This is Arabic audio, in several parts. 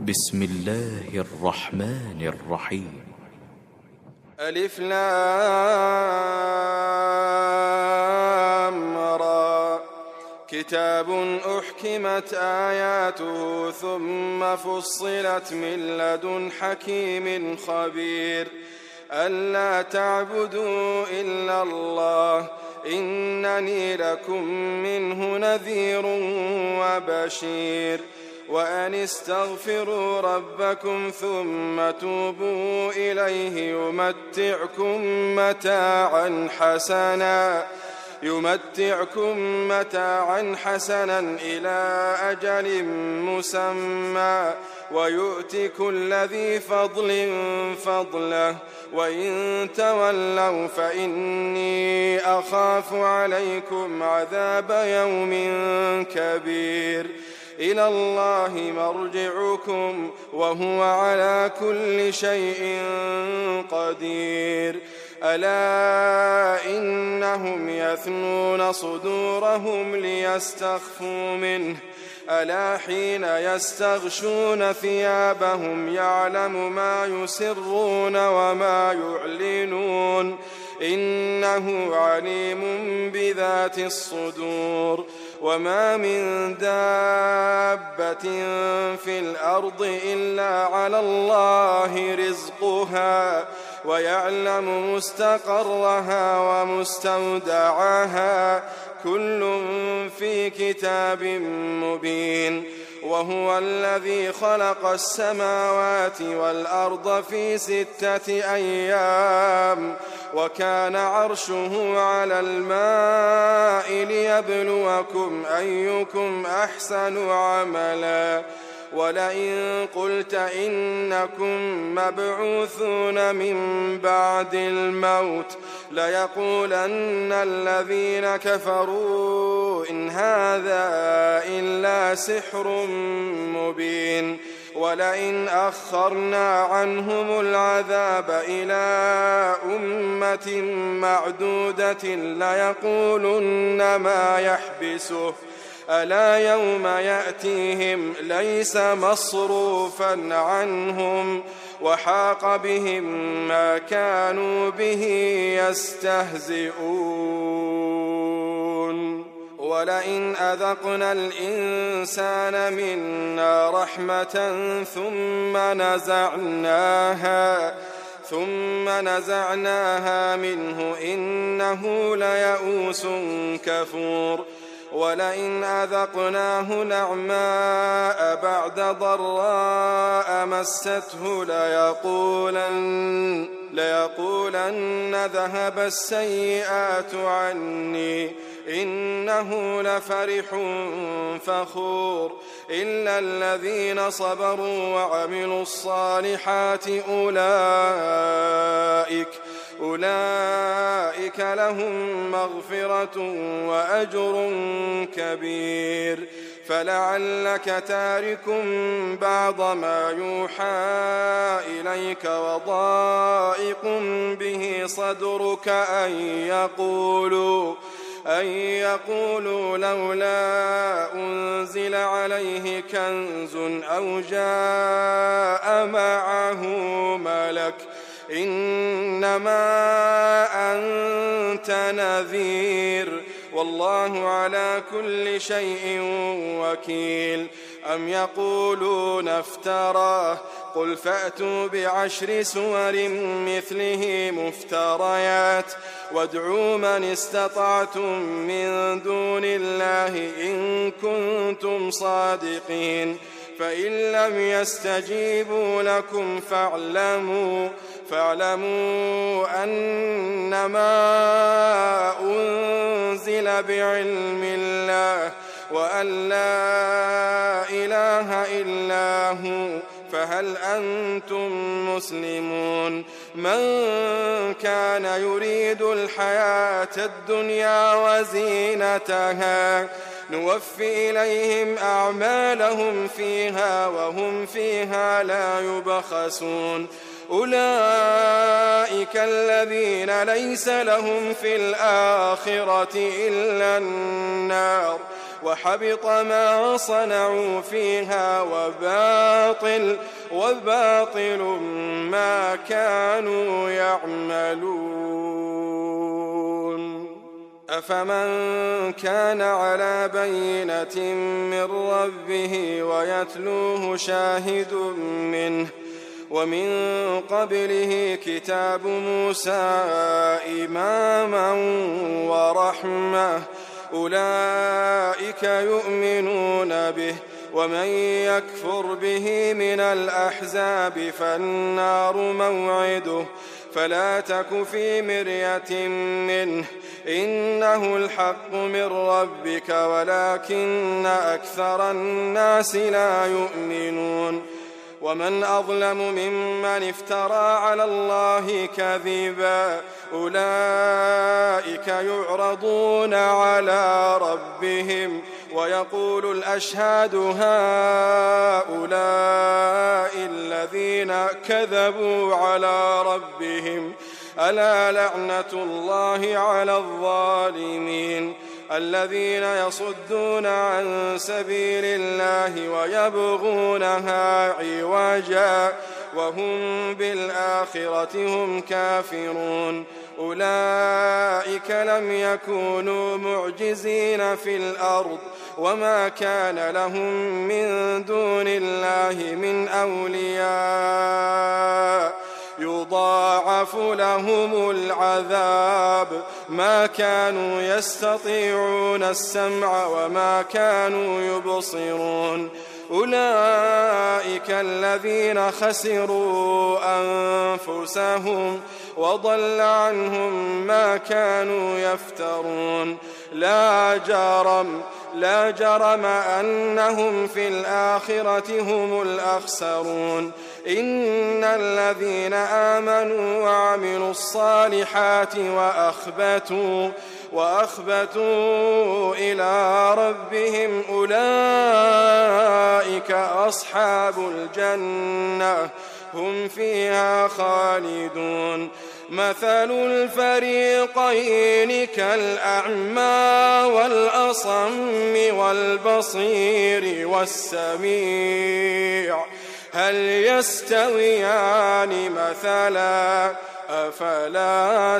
بسم الله الرحمن الرحيم. ألف لام را. كتاب أحكمت آياته ثم فصلت من لدن حكيم خبير ألا تعبدوا إلا الله إنني لكم منه نذير وبشير وأن استغفروا ربكم ثم توبوا إليه يمتعكم متاعا حسنا إلى أجل مسمى ويؤت كل ذي فضل فضله وإن تولوا فإني أخاف عليكم عذاب يوم كبير إلى الله مرجعكم وهو على كل شيء قدير ألا إنهم يثنون صدورهم ليستخفوا منه ألا حين يستغشون ثيابهم يعلم ما يسرون وما يعلنون إنه عليم بذات الصدور وما من دابة في الأرض إلا على الله رزقها ويعلم مستقرها ومستودعها كل في كتاب مبين وهو الذي خلق السماوات والأرض في 6 أيام وكان عرشه على الماء ليبلوكم أيكم أحسن عملا ولئن قلت إنكم مبعوثون من بعد الموت ليقولن الذين كفروا إن هذا إلا سحر مبين ولئن أخرنا عنهم العذاب إلى أمة معدودة ليقولن ما يحبسه ألا يوم يأتيهم ليس مصروفا عنهم وحاق بهم ما كانوا به يستهزئون ولئن أذقنا الإنسان منا رحمة ثم نزعناها منه إنه ليئوس كفور ولئن أذقناه نعماء بعد ضراء مسته ليقولن ذهب السيئات عني إنه لفرح فخور إلا الذين صبروا وعملوا الصالحات أولئك لهم مغفرة وأجر كبير فلعلك تارك بعض ما يوحى إليك وضائق به صدرك أن يقولوا لولا أنزل عليه كنز أو جاء معه ملك إنما أنت نذير والله على كل شيء وكيل أم يقولون افتراه قل فأتوا ب10 سور مثله مفتريات وادعوا من استطعتم من دون الله إن كنتم صادقين فإن لم يستجيبوا لكم فاعلموا أنما أنزل بعلم الله وأن لا إله إلا هو فهل أنتم مسلمون من كان يريد الحياة الدنيا وزينتها نوفي إليهم أعمالهم فيها وهم فيها لا يبخسون أولئك الذين ليس لهم في الآخرة إلا النار وحبط ما صنعوا فيها وباطل ما كانوا يعملون. أفمن كان على بينة من ربه ويتلوه شاهد منه ومن قبله كتاب موسى إماما ورحمة أولئك يؤمنون به ومن يكفر به من الأحزاب فالنار موعده فلا تك في مرية منه إنه الحق من ربك ولكن أكثر الناس لا يؤمنون. ومن أظلم ممن افترى على الله كذبا أولئك يعرضون على ربهم ويقول الأشهاد هؤلاء الذين كذبوا على ربهم ألا لعنة الله على الظالمين الذين يصدون عن سبيل الله ويبغونها عوجا وهم بالآخرة هم كافرون أولئك لم يكونوا معجزين في الأرض وما كان لهم من دون الله من أولياء يضاعف لهم العذاب ما كانوا يستطيعون السمع وما كانوا يبصرون أولئك الذين خسروا أنفسهم وضل عنهم ما كانوا يفترون لا جرم أنهم في الآخرة هم الأخسرون إن الذين آمنوا وعملوا الصالحات وأخبتوا إلى ربهم أولئك أصحاب الجنة هم فيها خالدون مثل الفريقين كالأعمى والأصم والبصير والسميع هل يستويان مثلا أفلا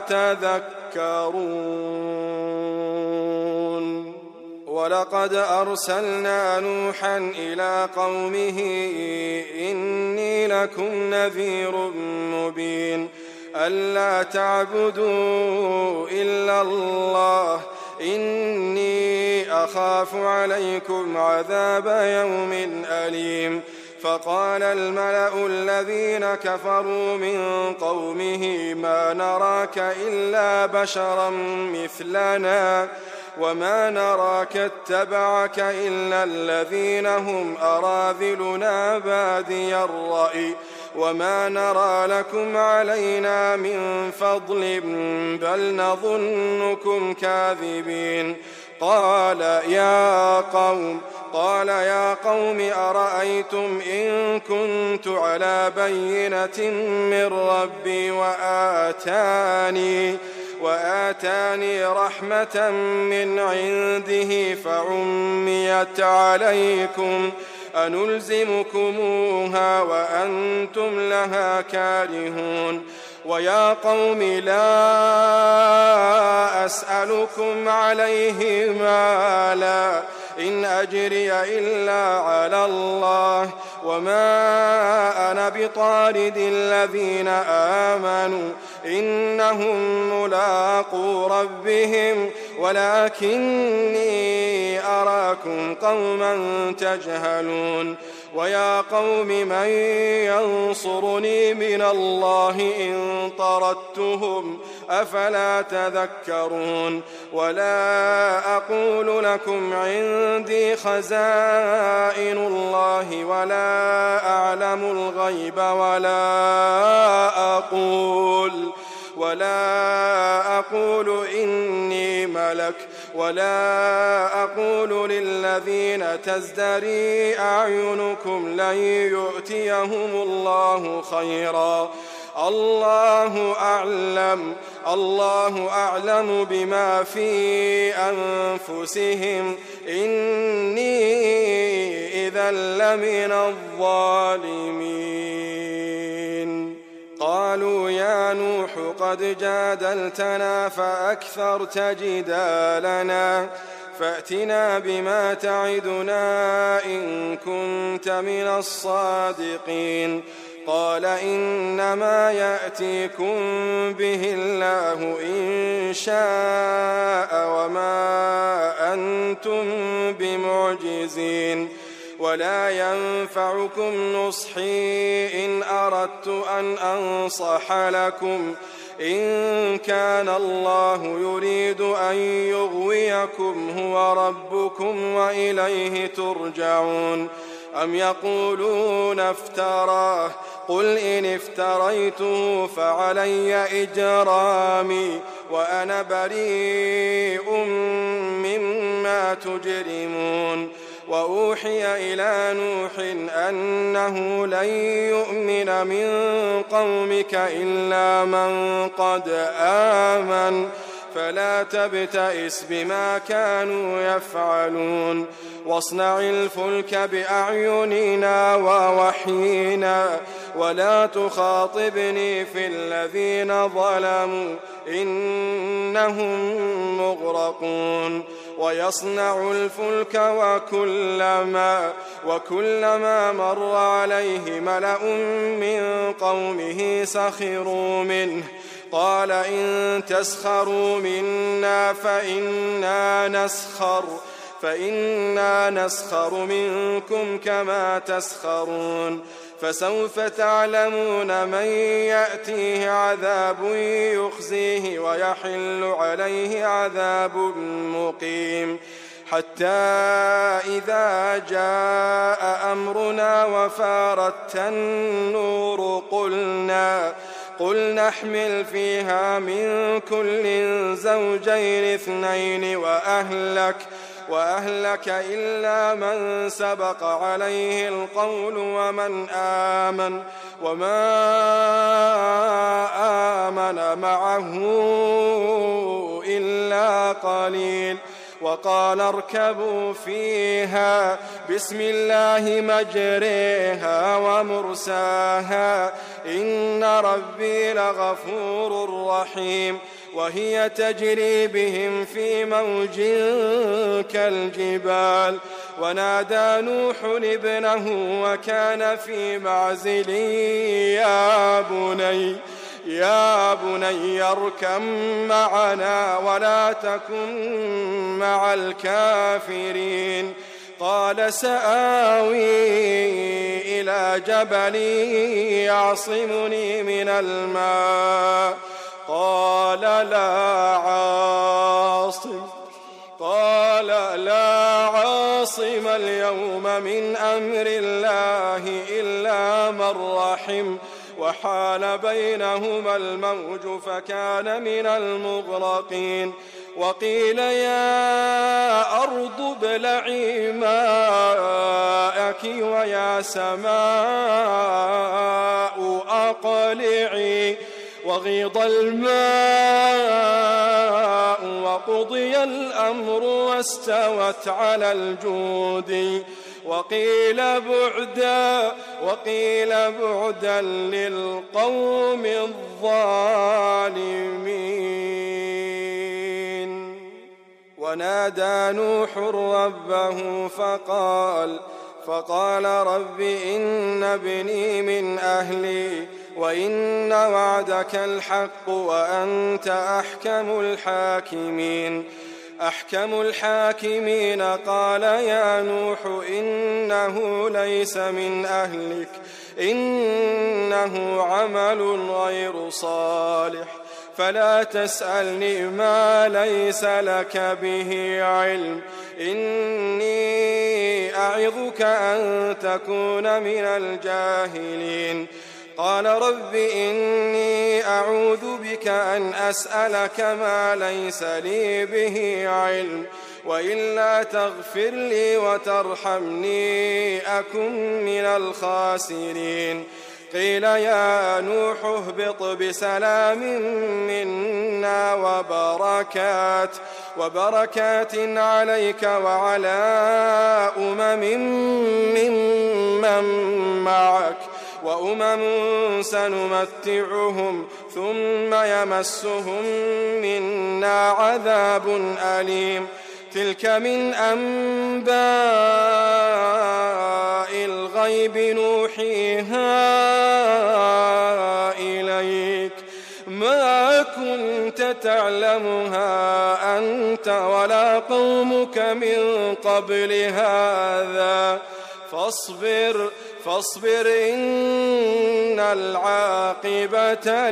تذكرون. ولقد أرسلنا نوحا إلى قومه إني لكم نذير مبين ألا تعبدوا إلا الله إني أخاف عليكم عذاب يوم أليم. فقال الملأ الذين كفروا من قومه ما نراك إلا بشرا مثلنا وما نراك اتبعك إلا الذين هم أراذلنا بادي الرأي وما نرى لكم علينا من فضل بل نظنكم كاذبين. قال يا قوم أرأيتم إن كنت على بينة من ربي وآتاني رحمة من عنده فعميت عليكم أنلزمكموها وأنتم لها كارهون. ويا قوم لا أسألكم عليه مالا إن أجري إلا على الله وما أنا بطارد الذين آمنوا إنهم ملاقو ربهم ولكني أراكم قوما تجهلون. ويا قوم من ينصرني من الله إن طردتهم أفلا تذكرون. ولا أقول لكم عندي خزائن الله ولا أعلم الغيب ولا أقول إني ملك ولا أقول للذين تزدري أعينكم لن يؤتيهم الله خيرا الله أعلم بما في أنفسهم إني إذا لمن الظالمين. قالوا يا نوح قد جادلتنا فأكثرت جدالنا فأتنا بما تعدنا إن كنت من الصادقين. قال إنما يأتيكم به الله إن شاء وما أنتم بمعجزين ولا ينفعكم نصحي إن أردت أن أنصح لكم إن كان الله يريد أن يغويكم هو ربكم وإليه ترجعون. أم يقولون افتراه قل إن افتريته فعلي إجرامي وأنا بريء مما تجرمون. وأوحي إلى نوح أنه لن يؤمن من قومك إلا من قد آمن فلا تبتئس بما كانوا يفعلون واصنع الفلك بأعيننا ووحينا ولا تخاطبني في الذين ظلموا إنهم مغرقون. ويصنع الفلك وكلما مر عليه ملأ من قومه سخروا منه قال إن تسخروا منا فإنا نسخر منكم كما تسخرون. فسوف تعلمون من يأتيه عذاب يخزيه ويحل عليه عذاب مقيم. حتى إذا جاء أمرنا وفارت النور قل نحمل فيها من كل زوجين اثنين وأهلك إلا من سبق عليه القول وما آمن معه إلا قليل. وقال اركبوا فيها بسم الله مجريها ومرساها إن ربي لغفور رحيم. وهي تجري بهم في موج كالجبال ونادى نوح ابنه وكان في معزل يا بني اركب معنا ولا تكن مع الكافرين. قال سآوي إلى جبل يعصمني من الماء قال لا عاصم اليوم من أمر الله إلا من رحم وحال بينهما الموج فكان من المغرقين. وقيل يا أرض ابلعي ماءك ويا سماء أقلعي وغيض الماء وقضي الأمر واستوت على الجود وقيل بعدا للقوم الظالمين. ونادى نوح ربه فقال رب إن ابني من أهلي وإن وعدك الحق وأنت أحكم الحاكمين. قال يا نوح إنه ليس من أهلك إنه عمل غير صالح فلا تسألني ما ليس لك به علم إني أعظك أن تكون من الجاهلين. قال رب إني أعوذ بك أن أسألك ما ليس لي به علم وإلا تغفر لي وترحمني أكن من الخاسرين. قيل يا نوح اهبط بسلام منا وبركات عليك وعلى ممن معك وأمم سنمتعهم ثم يمسهم منا عذاب أليم تلك من أنباء الغيب نوحيها إليك ما كنت تعلمها أنت ولا قومك من قبل هذا فاصبر إن العاقبة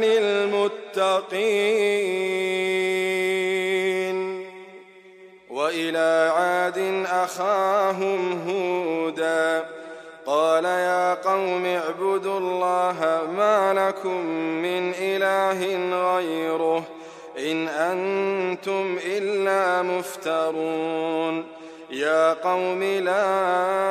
للمتقين وإلى عاد أخاهم هودا قال يا قوم اعبدوا الله ما لكم من إله غيره إن أنتم إلا مفترون يا قوم لا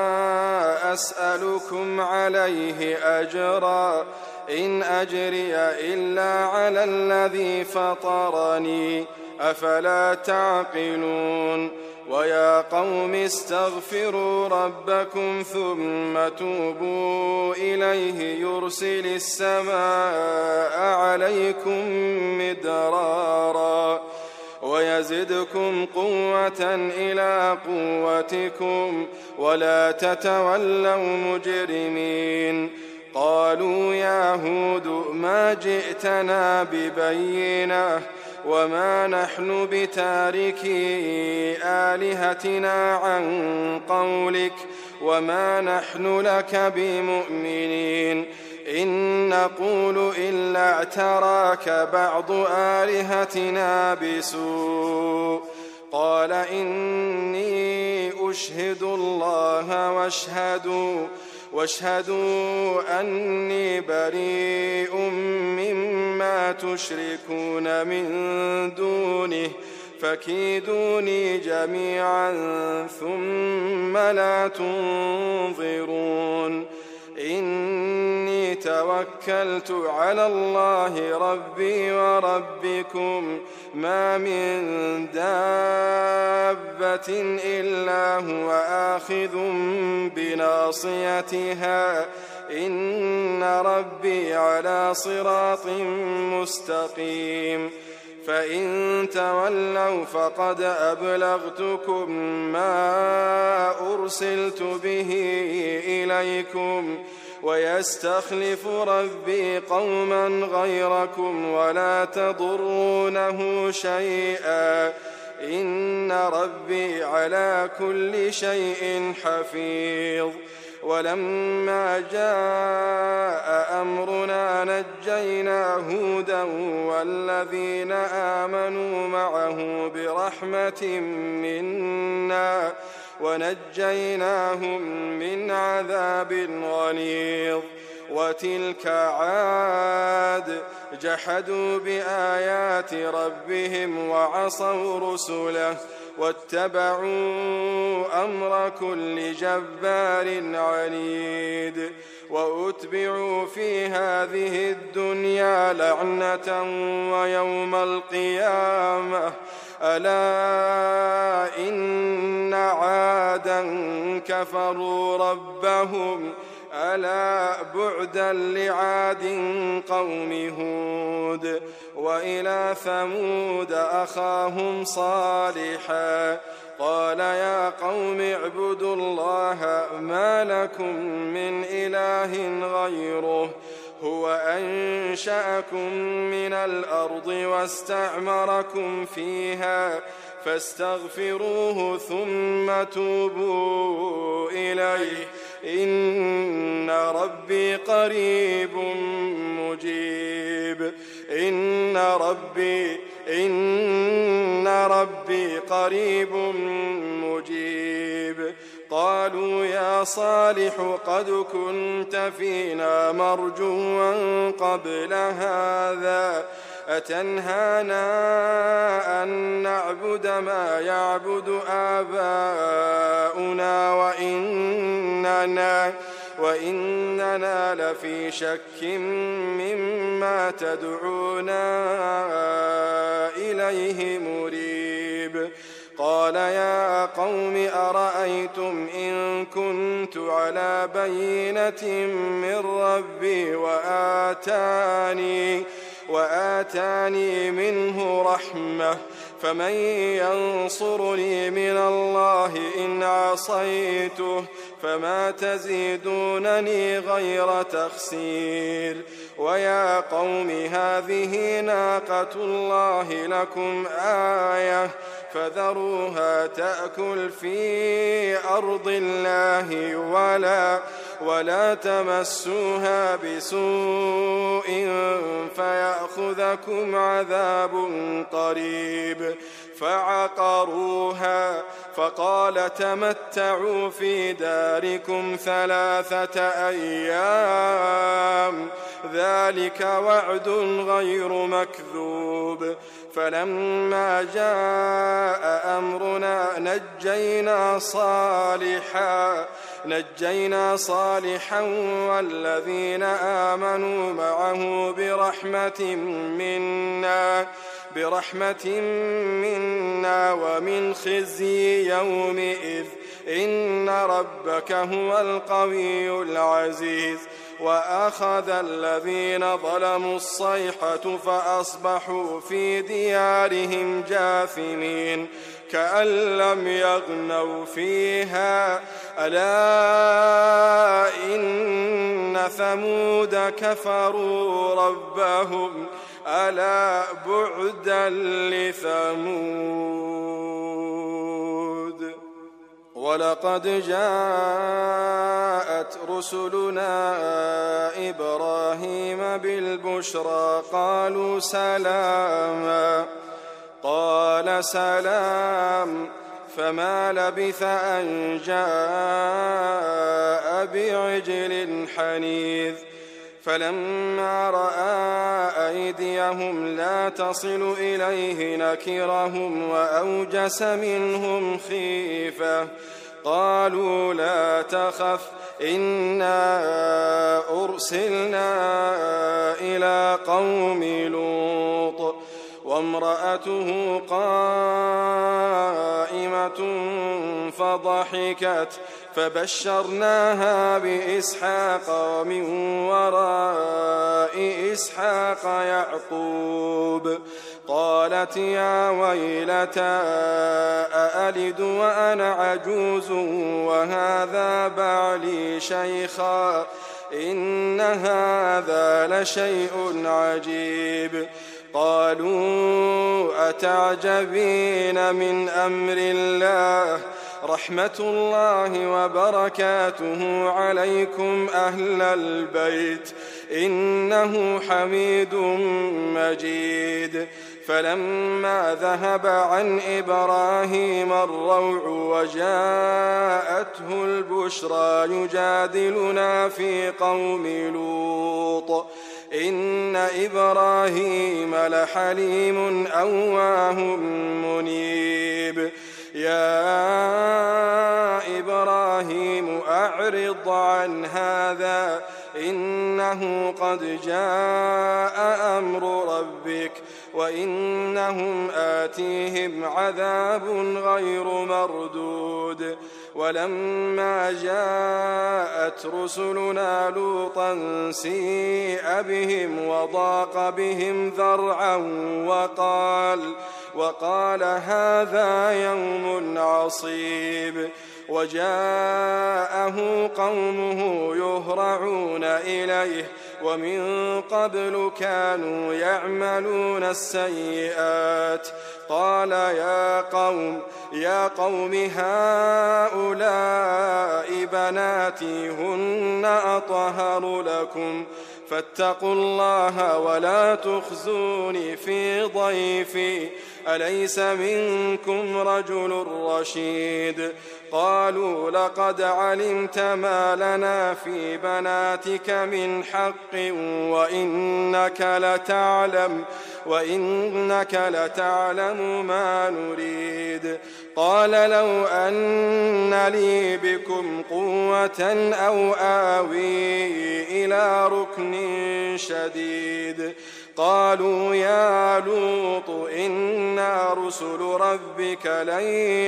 أسألكم عليه أجرا إن أجري إلا على الذي فطرني أفلا تعقلون ويا قوم استغفروا ربكم ثم توبوا إليه يرسل السماء عليكم مدرارا ويزدكم قوة إلى قوتكم ولا تتولوا مجرمين قالوا يا هود ما جئتنا ببينة وما نحن بتاركي آلهتنا عن قولك وما نحن لك بمؤمنين إن نقول إلا اعتراك بعض آلهتنا بسوء قال إني أشهد الله واشهدوا أني بريء مما تشركون من دونه فكيدوني جميعا ثم لا تنظرون إني توكلت على الله ربي وربكم ما من دابة إلا هو آخذ بناصيتها إن ربي على صراط مستقيم فإن تولوا فقد أبلغتكم ما أرسلت به إليكم ويستخلف ربي قوما غيركم ولا تضرونه شيئا إن ربي على كل شيء حفيظ ولما جاء أمرنا نجينا هودا والذين آمنوا معه برحمة منا ونجيناهم من عذاب غليظ وتلك عاد جحدوا بآيات ربهم وعصوا رسله واتبعوا أمر كل جبار عنيد وأتبعوا في هذه الدنيا لعنة ويوم القيامة ألا إن عادا كفروا ربهم ألا بعدا لعاد قوم هود وإلى ثمود أخاهم صالحا قال يا قوم اعبدوا الله ما لكم من إله غيره هو أنشأكم من الأرض واستعمركم فيها فاستغفروه ثم توبوا إليه إن ربي قريب مجيب إن ربي قريب مجيب قالوا يا صالح قد كنت فينا مرجوا قبل هذا أتنهانا أن نعبد ما وإننا لفي شك مما تدعونا إليه مريب. قال يا قوم أرأيتم إن كنت على بينة من ربي وآتاني منه رحمة فمن ينصرني من الله إن عصيته فما تزيدونني غير تخسير. ويا قوم هذه ناقة الله لكم آية فذروها تأكل في أرض الله ولا تمسوها بسوء فيأخذكم عذاب قريب. فعقروها فقال تمتعوا في داركم 3 أيام ذلك وعد غير مكذوب. فلما جاء أمرنا نجينا صالحا والذين آمنوا معه برحمة منا ومن خزي يومئذ إن ربك هو القوي العزيز. وأخذ الذين ظلموا الصيحة فأصبحوا في ديارهم جاثمين كأن لم يغنوا فيها ألا إن ثمود كفروا ربهم ألا بعدا لثمود. ولقد جاءت رسلنا إبراهيم بالبشرى قالوا سلاما قال سلام فما لبث أن جاء بعجل حنيذ. فلما رأى أيديهم لا تصل إليه نكرهم وأوجس منهم خيفة قالوا لا تخف إنا أرسلنا إلى قوم لوط وامرأته قائمة فضحكت فبشرناها بإسحاق ومن وراء إسحاق يعقوب. قالت يا ويلتى أألد وأنا عجوز وهذا بعلي شيخا إن هذا لشيء عجيب. قالوا أتعجبين من أمر الله رحمة الله وبركاته عليكم أهل البيت إنه حميد مجيد. فلما ذهب عن إبراهيم الروع وجاءته البشرى يجادلنا في قوم لوط إن إبراهيم لحليم أواه منيب. يا إبراهيم أعرض عن هذا إنه قد جاء أمر ربك وإنهم آتيهم عذاب غير مردود. ولما جاءت رسلنا لوطا سيء بهم وضاق بهم ذرعا وقال هذا يوم عصيب. وجاءه قومه يهرعون إليه ومن قبل كانوا يعملون السيئات. قال يا قوم هؤلاء بناتي هن أطهر لكم فاتقوا الله ولا تخزوني في ضيفي أليس منكم رجل رشيد. قالوا لقد علمت ما لنا في بناتك من حق وإنك لتعلم ما نريد. قال لو أن لي بكم قوة أو آوي إلى ركن شديد قالوا يا لوط إنا رسل ربك لن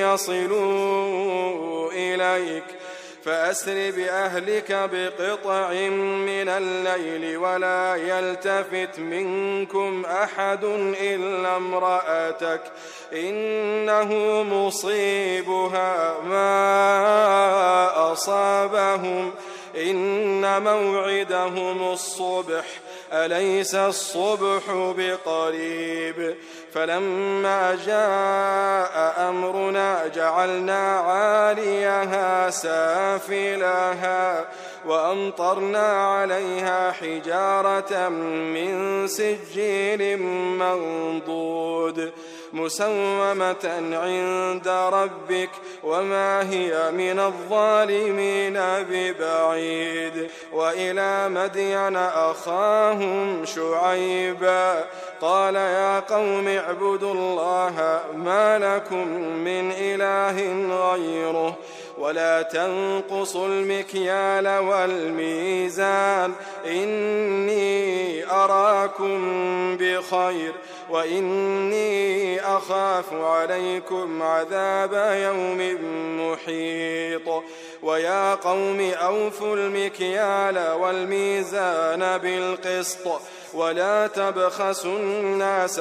يصلوا إليك فأسر بأهلك بقطع من الليل ولا يلتفت منكم أحد إلا امرأتك إنه مصيبها ما أصابهم إن موعدهم الصبح أليس الصبح بقريب فلما جاء أمرنا جعلنا عاليها سافلها وأمطرنا عليها حجارة من سجيل منضود مسومة عند ربك وما هي من الظالمين ببعيد وإلى مدين أخاهم شعيبا قال يا قوم اعبدوا الله ما لكم من إله غيره ولا تنقصوا المكيال والميزان إني أراكم بخير وإني أخاف عليكم عذاب يوم محيط ويا قوم أوفوا المكيال والميزان بالقسط ولا تبخسوا الناس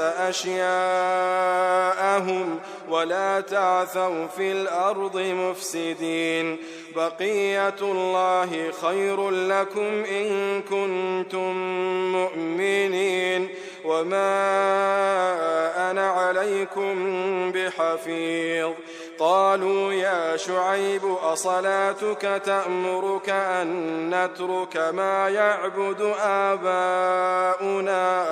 أشياءهم ولا تعثوا في الأرض مفسدين بقية الله خير لكم إن كنتم مؤمنين وما أنا عليكم بحفيظ قالوا يا شعيب أصلاتك تأمرك أن نترك ما يعبد آباؤنا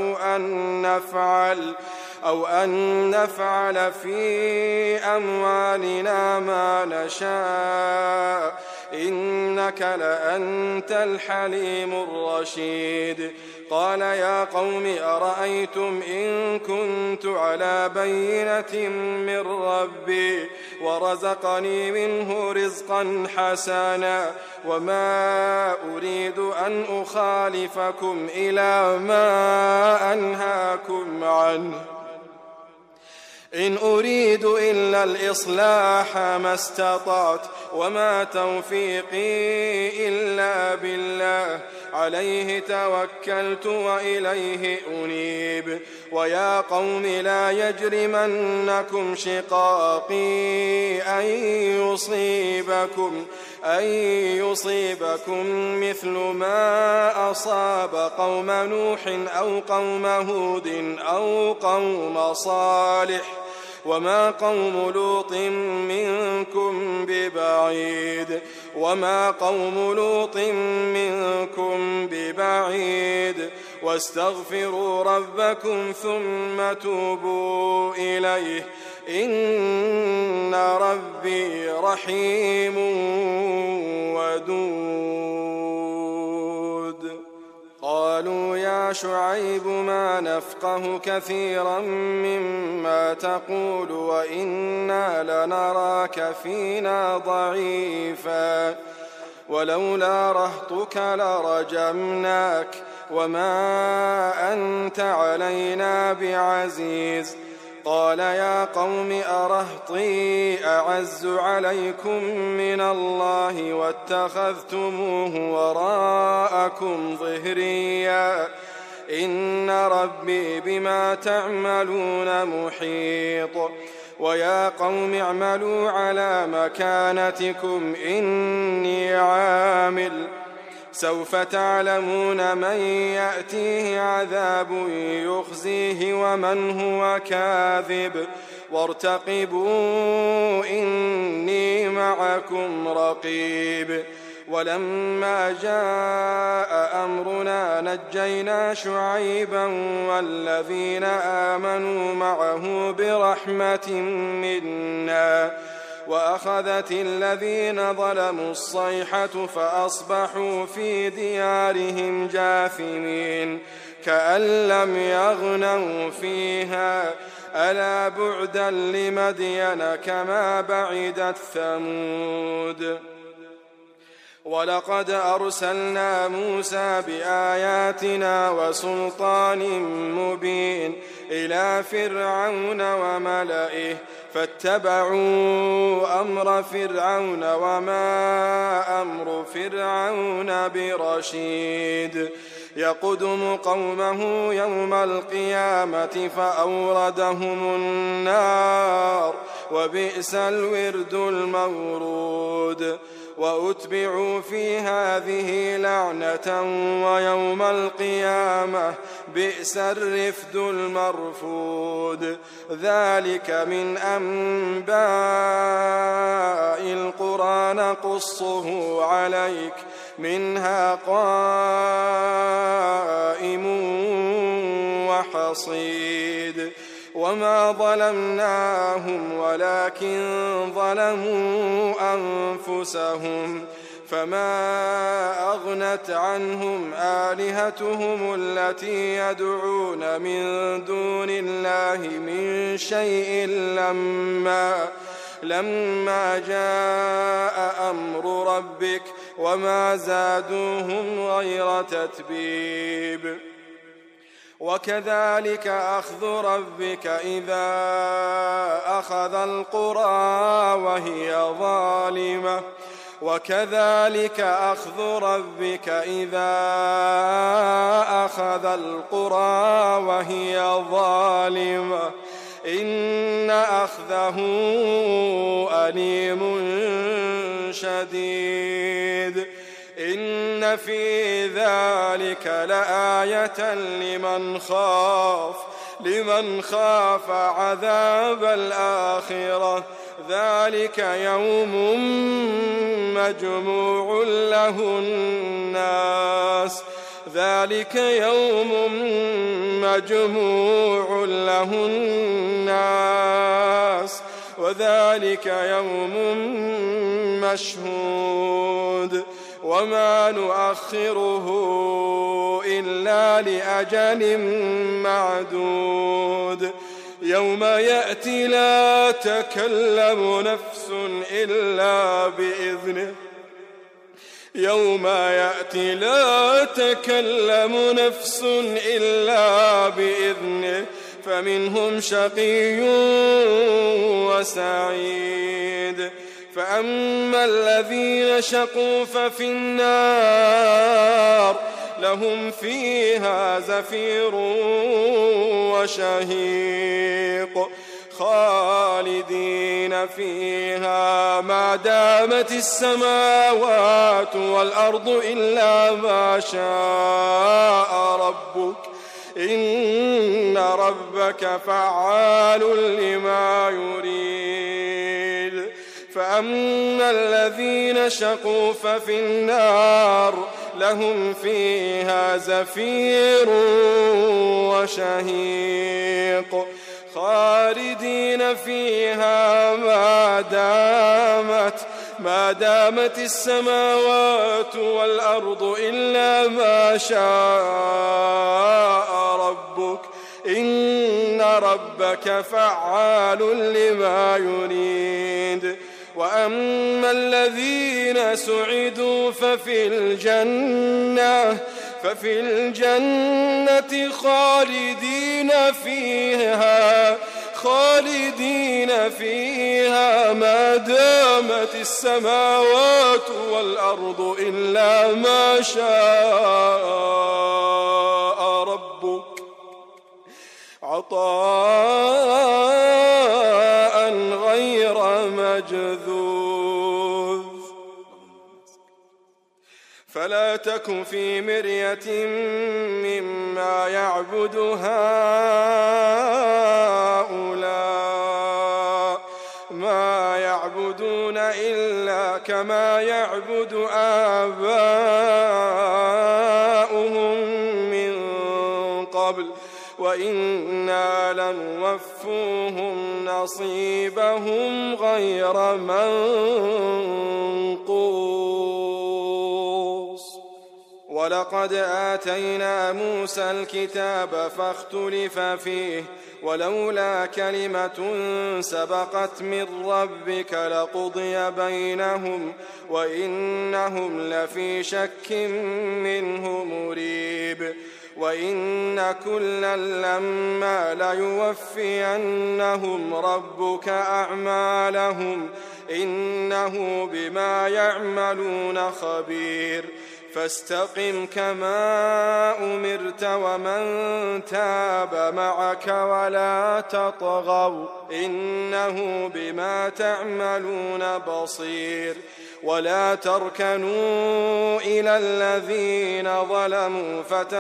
أو أن نفعل في أموالنا ما نشاء إنك لأنت الحليم الرشيد قال يا قوم أرأيتم إن كنت على بينة من ربي ورزقني منه رزقا حسنا وما أريد أن أخالفكم إلى ما أنهاكم عنه إن أريد إلا الإصلاح ما استطعت وما توفيقي إلا بالله عليه توكلت وإليه أنيب ويا قوم لا يجرمنكم شقاقي أن يصيبكم مثل ما أصاب قوم نوح أو قوم هود أو قوم صالح وما قوم لوط منكم ببعيد واستغفروا ربكم ثم توبوا إليه إن ربي رحيم ودود قالوا يا شعيب ما نفقه كثيرا مما تقول وإنا لنراك فينا ضعيفا ولولا رهطك لرجمناك وما أنت علينا بعزيز قال يا قوم أرهطي أعز عليكم من الله واتخذتموه وراءكم ظهريا إن ربي بما تعملون محيط ويا قوم اعملوا على مكانتكم إني عامل سوف تعلمون من يأتيه عذاب يخزيه ومن هو كاذب وارتقبوا إني معكم رقيب ولما جاء أمرنا نجينا شعيبا والذين آمنوا معه برحمة منا وأخذت الذين ظلموا الصيحة فأصبحوا في ديارهم جاثمين كأن لم يغنوا فيها ألا بعدا لمدين كما بعدت ثمود. ولقد أرسلنا موسى بآياتنا وسلطان مبين إلى فرعون وملئه فاتبعوا أمر فرعون وما أمر فرعون برشيد. يقدم قومه يوم القيامة فأوردهم النار وبئس الورد المورود. وأتبعوا في هذه لعنة ويوم القيامة بئس الرفد المرفود. ذلك من أنباء القرى نقصه عليك منها قائم وحصيد. وما ظلمناهم ولكن ظلموا أنفسهم فما أغنت عنهم آلهتهم التي يدعون من دون الله من شيء لما جاء أمر ربك وما زادوهم غير تتبيب. وكذلك أخذ ربك إذا أخذ القرى وهي ظالمة وكذلك أخذ ربك إذا أخذ القرى وهي ظالمة إن أخذه أليم شديد. إن في ذلك لآية لمن خاف عذاب الآخرة. ذلك يوم مجموع له الناس وذلك يوم مشهود. وما نؤخره إلا لأجل معدود. يوم يأتي لا تكلم نفس إلا بإذنه فمنهم شقي وسعيد. فأما الذين شقوا ففي النار لهم فيها زفير وشهيق خالدين فيها ما دامت السماوات والأرض إلا ما شاء ربك إن ربك فعال لما يريد. فأما الذين شقوا ففي النار لهم فيها زفير وشهيق خالدين فيها ما دامت السماوات والأرض إلا ما شاء ربك إن ربك فعال لما يريد. وأما الذين سعدوا ففي الجنة خالدين فيها ما دامت السماوات والأرض إلا ما شاء ربك عطاء غير مجذوذ. فلا تك في مرية مما يعبد هؤلاء ما يعبدون إلا كما يعبد آباؤهم من قبل وإنا لنوفوهم نصيبهم غير منقوص. ولقد آتينا موسى الكتاب فاختلف فيه ولولا كلمة سبقت من ربك لقضي بينهم وإنهم لفي شك منه مريب وإن كلا لما ليوفينهم ربك أعمالهم إنه بما يعملون خبير فاستقم كما أمرت ومن تاب معك ولا تطغوا إنه بما تعملون بصير ولا تركنوا إلى الذين ظلموا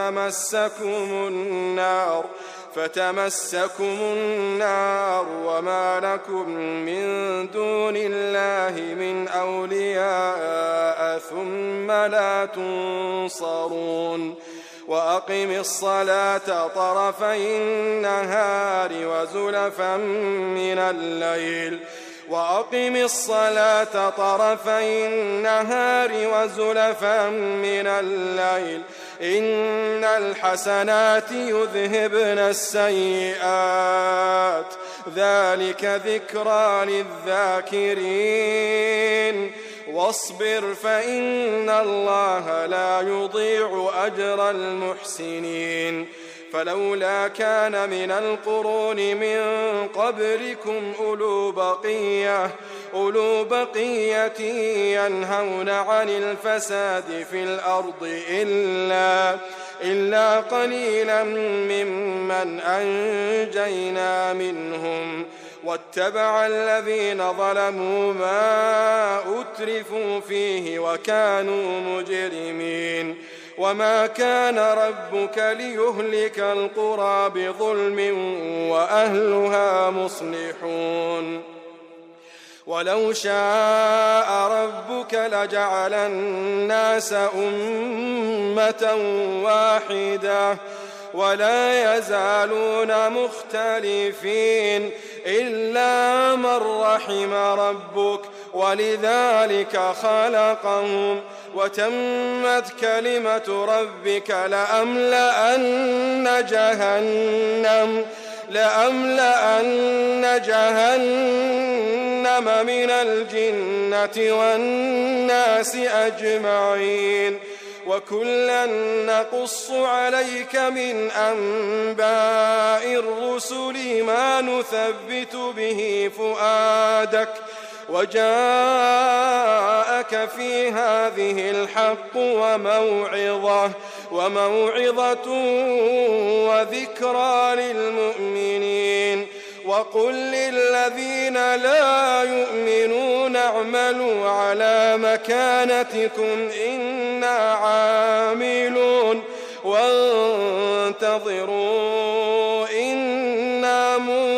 فتمسكم النار وما لكم من دون الله من أولياء ثم لا تنصرون وأقم الصلاة طرفي النهار وزلفا من الليل إن الحسنات يذهبن السيئات ذلك ذكرى للذاكرين واصبر فإن الله لا يضيع أجر المحسنين فلولا كان من القرون من قبلكم أولو بقية ينهون عن الفساد في الأرض إلا قليلا ممن أنجينا منهم واتبع الذين ظلموا ما أترفوا فيه وكانوا مجرمين وما كان ربك ليهلك القرى بظلم وأهلها مصلحون ولو شاء ربك لجعل الناس أمة واحدة ولا يزالون مختلفين إلا من رحم ربك ولذلك خلقهم وتمت كلمة ربك لأملأن جهنم من الجنة والناس أجمعين وكلا نقص عليك من أنباء الرسل ما نثبت به فؤادك وجاءك في هذه الحق وموعظة وذكرى للمؤمنين وقل للذين لا يؤمنون اعملوا على مكانتكم إنا عاملون وانتظروا إنا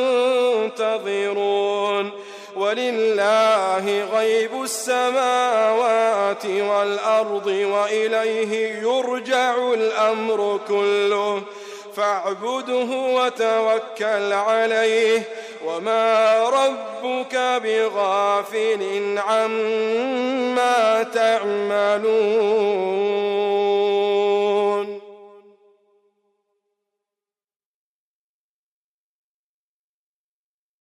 منتظرون ولله غيب السماوات والأرض وإليه يرجع الأمر كله فاعبده وتوكل عليه وما ربك بغافل عما تعملون